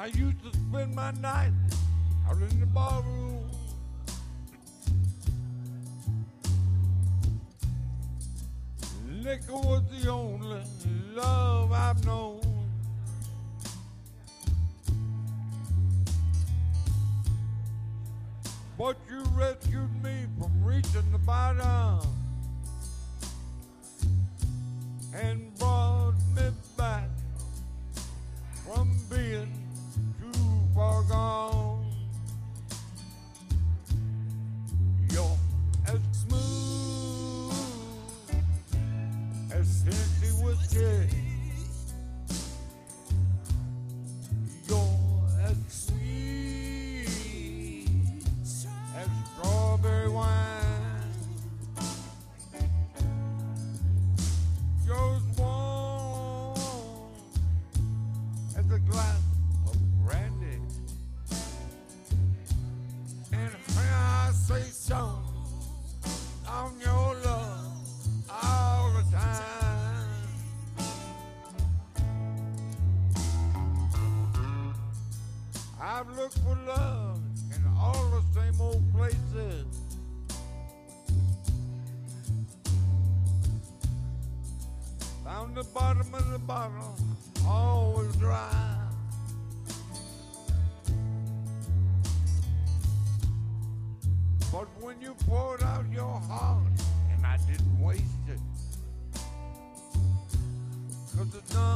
I used to spend my night out in the barroom. Liquor was the only love I've known. But you rescued me from reaching the bottom and brought me back from being too far gone. You're as smooth as Tennessee whiskey. You're as sweet as strawberry wine. You're as warm as a glass of brandy. And when I say so, I'm your love all the time. I've looked for love in all the same old places. Found the bottom of the bottle always dry. But when you poured out your heart, and I didn't waste it, 'cause it's done.